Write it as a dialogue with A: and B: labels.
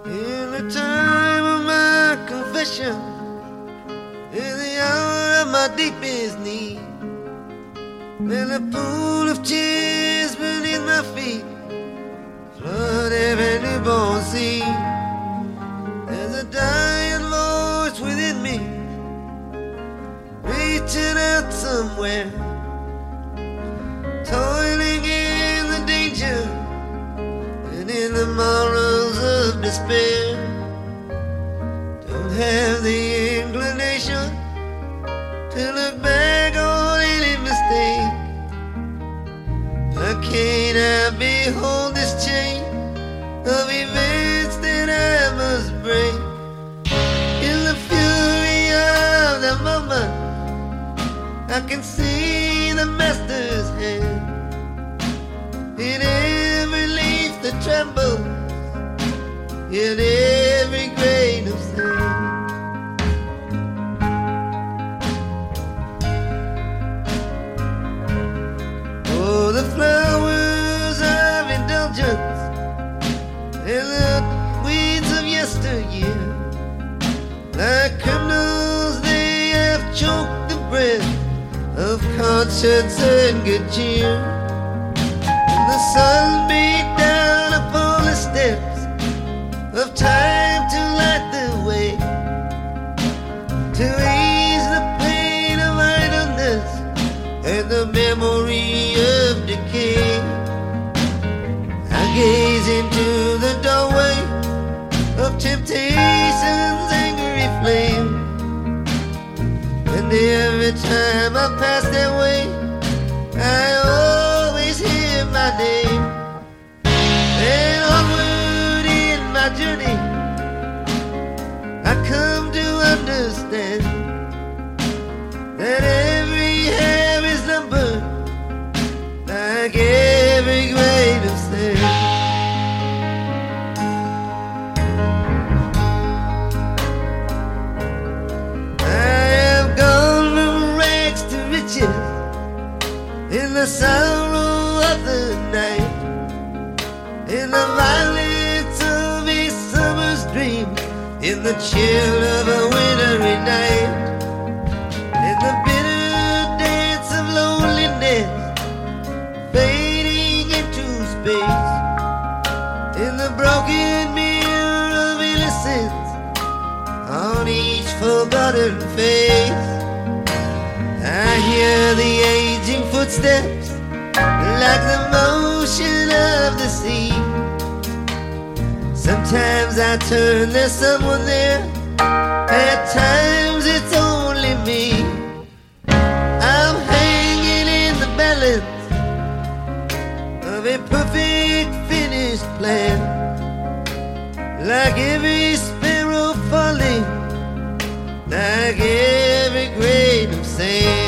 A: In the time of my confession, in the hour of my deepest need, when the pool of tears beneath my feet flood every newborn seed, there's a dying voice within me, reaching out somewhere, toiling in the danger and in the morals of despair. Don't have the inclination to look back on any mistake. Why can't I behold this chain of events that I must break? In the fury of the moment, I can see the master's hand in every leaf that trembles, in every grain of sand. Oh, the flowers of indulgence and the weeds of yesteryear, like criminals they have choked the breath of conscience and good cheer. And the sun beat down upon the steps of time to light the way, to ease the pain of idleness and the memory of decay. I gaze into the doorway of temptation's angry flame, and every time I pass that way, I always hear my name. And onward in my journey, I come to understand that every hair is numbered, like every grain of sand. In the sorrow of the night, in the violence of a summer's dream, in the chill of a wintry night, in the bitter dance of loneliness fading into space, in the broken mirror of innocence on each forgotten face, I hear the aging footsteps like the motion of the sea. Sometimes I turn, there's someone there, at times it's only me. I'm hanging in the balance of a perfect finished plan, like every sparrow falling, like every grain of sand.